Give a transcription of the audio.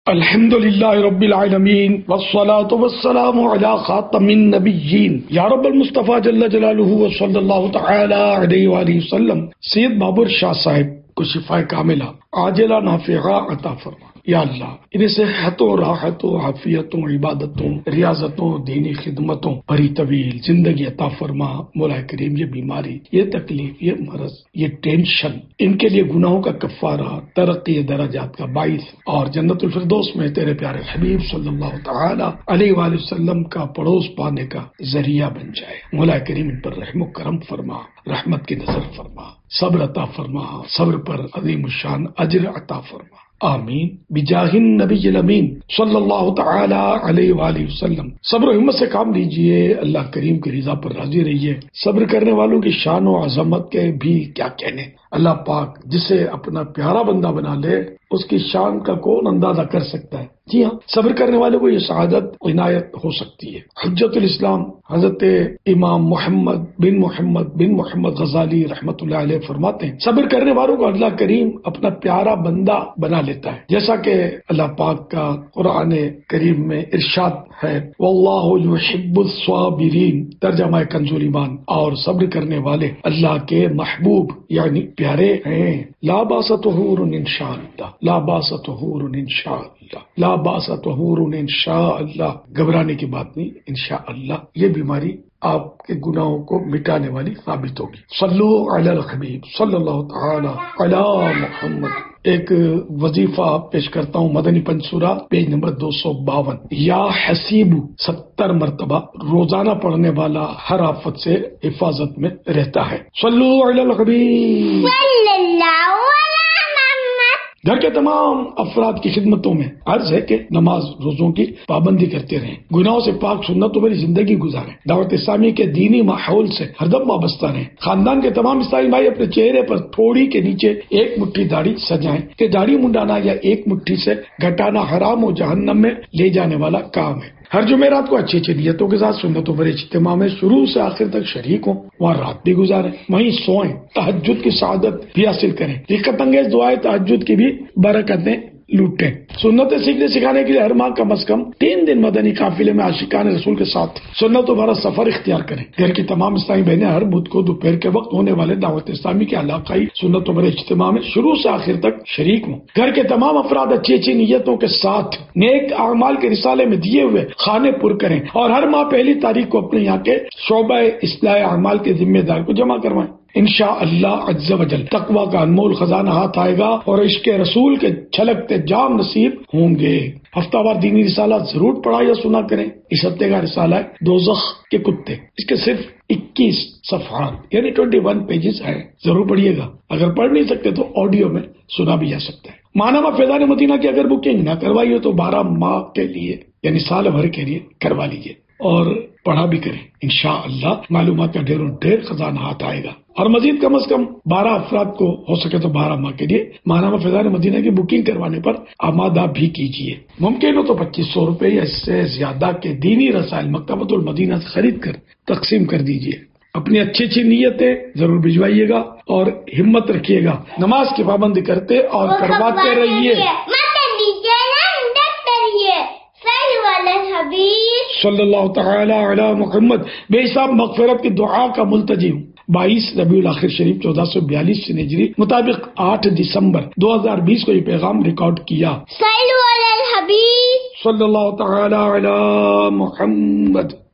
الحمد للہ رب العالمین والصلاة والسلام علی خاتم النبیین یا رب المصطفیٰ جل جلالہ وصلی اللہ تعالی علیہ وآلہ وسلم۔ سید بابر شاہ صاحب کو شفا کاملہ عاجلہ نافعہ عطا فرما یا اللہ، انہیں صحتوں، راحتوں، عافیتوں، عبادتوں، ریاضتوں، دینی خدمتوں بڑی طویل زندگی عطا فرما۔ مولا کریم، یہ بیماری، یہ تکلیف، یہ مرض، یہ ٹینشن، ان کے لیے گناہوں کا کفارہ، ترقی درجات کا باعث اور جنت الفردوس میں تیرے پیارے حبیب صلی اللہ تعالی علیہ وآلہ وسلم کا پڑوس پانے کا ذریعہ بن جائے۔ مولا کریم ان پر رحم و کرم فرما، رحمت کی نظر فرما، صبر عطا فرما، صبر پر عظیم الشان اجر عطا فرما، آمین بجاہ النبی الامین صلی اللہ تعالی علیہ وآلہ وسلم۔ صبر و ہمت سے کام لیجئے، اللہ کریم کی رضا پر راضی رہیے۔ صبر کرنے والوں کی شان و عظمت کے بھی کیا کہنے۔ اللہ پاک جسے اپنا پیارا بندہ بنا لے اس کی شان کا کون اندازہ کر سکتا ہے۔ جی ہاں، صبر کرنے والوں کو یہ سعادت عنایت ہو سکتی ہے۔ حجت الاسلام حضرت امام محمد بن محمد غزالی رحمۃ اللہ علیہ فرماتے ہیں، صبر کرنے والوں کو اللہ کریم اپنا پیارا بندہ بنا لیتا ہے، جیسا کہ اللہ پاک کا قرآن کریم میں ارشاد ہے، واللہ یحب الصابرین، ترجمہ کنز ایمان، اور صبر کرنے والے اللہ کے محبوب یعنی پیارے ہیں۔ لا باس طہور انشاء اللہ، لا باس طہور انشاء اللہ، لا باس طہور انشاء اللہ، گھبرانے کی بات نہیں، انشاءاللہ یہ بیماری آپ کے گناہوں کو مٹانے والی ثابت ہوگی۔ صلو علی الحبیب صلی اللہ تعالی علی محمد۔ ایک وظیفہ پیش کرتا ہوں، مدنی پنسورہ پیج نمبر 252، یا حسیب 70 مرتبہ روزانہ پڑھنے والا ہر آفت سے حفاظت میں رہتا ہے۔ صلو علی الحبیب۔ گھر کے تمام افراد کی خدمتوں میں عرض ہے کہ نماز روزوں کی پابندی کرتے رہیں، گناہوں سے پاک سنت تو میری زندگی گزاریں، دعوت اسلامی کے دینی ماحول سے ہر دم وابستہ رہیں۔ خاندان کے تمام اسلامی بھائی اپنے چہرے پر تھوڑی کے نیچے ایک مٹھی داڑھی سجائیں کہ داڑھی منڈانا یا ایک مٹھی سے گھٹانا حرام و جہنم میں لے جانے والا کام ہے۔ ہر جمعرات کو اچھی اچھی نیتوں کے ساتھ سنتوں پر اجتماع میں شروع سے آخر تک شریک ہوں، وہاں رات بھی گزاریں، وہیں سوئیں، تہجد کی سعادت بھی حاصل کریں، رقت انگیز دعائیں تہجد کی بھی برکتیں لوٹیں۔ سنتیں سیکھنے سکھانے کے لیے ہر ماہ کم از کم 3 دن مدنی قافلے میں عاشقان رسول کے ساتھ سنتوں بھرا سفر اختیار کریں۔ گھر کی تمام اسلامی بہنیں ہر بدھ کو دوپہر کے وقت ہونے والے دعوت اسلامی کے علاقائی سنتوں بھرے اجتماع میں شروع سے آخر تک شریک ہوں۔ گھر کے تمام افراد اچھی اچھی نیتوں کے ساتھ نیک اعمال کے رسالے میں دیے ہوئے خانے پر کریں اور ہر ماہ پہلی تاریخ کو اپنے یہاں کے شعبہ اصلاح اعمال کے ذمہ دار کو جمع کروائیں۔ انشاءاللہ عز و جل تقوی کا انمول خزانہ ہاتھ آئے گا اور عشق رسول کے چھلکتے جام نصیب ہوں گے۔ ہفتہ وار دینی رسالہ ضرور پڑھا یا سنا کریں۔ اس ہفتے کا رسالہ ہے دوزخ کے کتے، اس کے صرف 21 صفحات یعنی 21 پیجز ہیں، ضرور پڑھیے گا۔ اگر پڑھ نہیں سکتے تو آڈیو میں سنا بھی جا سکتا ہے۔ ماہنامہ فیضان مدینہ کی اگر بکنگ نہ کروائی ہو تو 12 ماہ کے لیے یعنی سال بھر کے لیے کروا لیجیے اور پڑھا بھی کریں۔ انشاءاللہ معلومات کا ڈھیر خزانہ ہاتھ آئے گا۔ اور مزید کم از کم 12 افراد کو ہو سکے تو 12 ماہ کے لیے ماہنامہ فیضان مدینہ کی بکنگ کروانے پر آمادہ بھی کیجیے۔ ممکن ہو تو 2500 روپے یا اس سے زیادہ کے دینی رسائل مکتبۃ المدینہ سے خرید کر تقسیم کر دیجیے۔ اپنی اچھی اچھی نیتیں ضرور بھجوائیے گا اور ہمت رکھیے گا، نماز کی پابندی کرتے اور کرواتے رہیے۔ صلی اللہ تعالی علی محمد۔ بے حساب مغفرت کی دعا کا ملتجی ہوں۔ 22 ربیع الاخر شریف 1442 ہجری مطابق 8 دسمبر 2020 کو یہ پیغام ریکارڈ کیا۔ صلی اللہ تعالی علی محمد۔